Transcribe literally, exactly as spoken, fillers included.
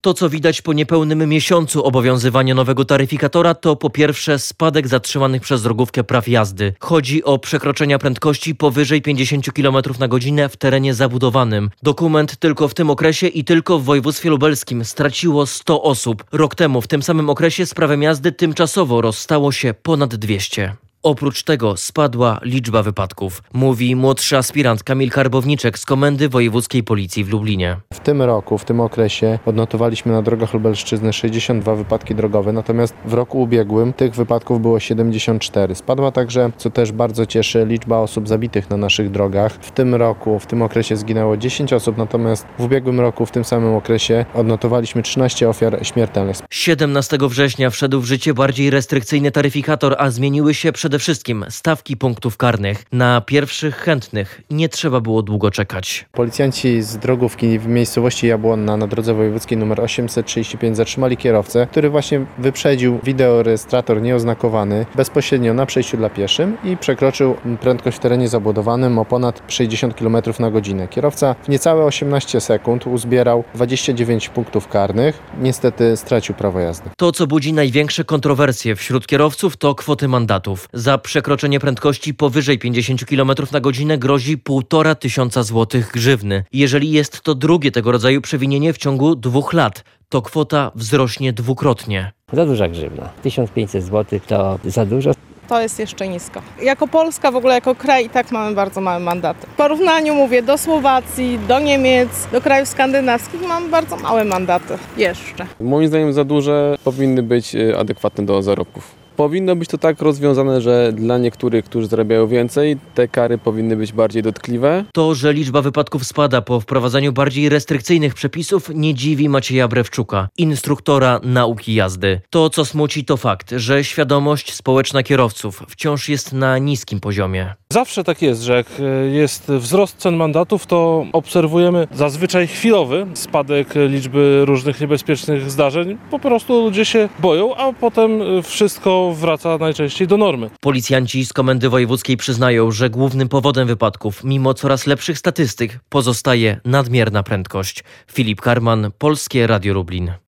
To, co widać po niepełnym miesiącu obowiązywania nowego taryfikatora, to po pierwsze spadek zatrzymanych przez drogówkę praw jazdy. Chodzi o przekroczenia prędkości powyżej pięćdziesiąt kilometrów na godzinę w terenie zabudowanym. Dokument tylko w tym okresie i tylko w województwie lubelskim straciło sto osób. Rok temu w tym samym okresie z prawem jazdy tymczasowo rozstało się ponad dwieście. Oprócz tego spadła liczba wypadków, mówi młodszy aspirant Kamil Karbowniczek z Komendy Wojewódzkiej Policji w Lublinie. W tym roku, w tym okresie odnotowaliśmy na drogach Lubelszczyzny sześćdziesiąt dwa wypadki drogowe, natomiast w roku ubiegłym tych wypadków było siedemdziesiąt cztery. Spadła także, co też bardzo cieszy, liczba osób zabitych na naszych drogach. W tym roku, w tym okresie zginęło dziesięć osób, natomiast w ubiegłym roku, w tym samym okresie odnotowaliśmy trzynaście ofiar śmiertelnych. siedemnastego września wszedł w życie bardziej restrykcyjny taryfikator, a zmieniły się przede wszystkim stawki punktów karnych. Na pierwszych chętnych nie trzeba było długo czekać. Policjanci z drogówki w miejscowości Jabłonna na drodze wojewódzkiej nr osiemset trzydzieści pięć zatrzymali kierowcę, który właśnie wyprzedził wideorejestrator nieoznakowany bezpośrednio na przejściu dla pieszym i przekroczył prędkość w terenie zabudowanym o ponad sześćdziesiąt kilometrów na godzinę. Kierowca w niecałe osiemnaście sekund uzbierał dwadzieścia dziewięć punktów karnych. Niestety stracił prawo jazdy. To, co budzi największe kontrowersje wśród kierowców, to kwoty mandatów. Za przekroczenie prędkości powyżej pięćdziesiąt kilometrów na godzinę grozi półtora tysiąca złotych grzywny. Jeżeli jest to drugie tego rodzaju przewinienie w ciągu dwóch lat, to kwota wzrośnie dwukrotnie. Za duża grzywna. tysiąc pięćset złotych to za dużo. To jest jeszcze nisko. Jako Polska, w ogóle jako kraj i tak mamy bardzo małe mandaty. W porównaniu, mówię, do Słowacji, do Niemiec, do krajów skandynawskich mamy bardzo małe mandaty. Jeszcze. Moim zdaniem za duże, powinny być adekwatne do zarobków. Powinno być to tak rozwiązane, że dla niektórych, którzy zarabiają więcej, te kary powinny być bardziej dotkliwe. To, że liczba wypadków spada po wprowadzaniu bardziej restrykcyjnych przepisów, nie dziwi Macieja Brewczuka, instruktora nauki jazdy. To, co smuci, to fakt, że świadomość społeczna kierowców wciąż jest na niskim poziomie. Zawsze tak jest, że jak jest wzrost cen mandatów, to obserwujemy zazwyczaj chwilowy spadek liczby różnych niebezpiecznych zdarzeń. Po prostu ludzie się boją, a potem wszystko wraca najczęściej do normy. Policjanci z Komendy Wojewódzkiej przyznają, że głównym powodem wypadków, mimo coraz lepszych statystyk, pozostaje nadmierna prędkość. Filip Karman, Polskie Radio Lublin.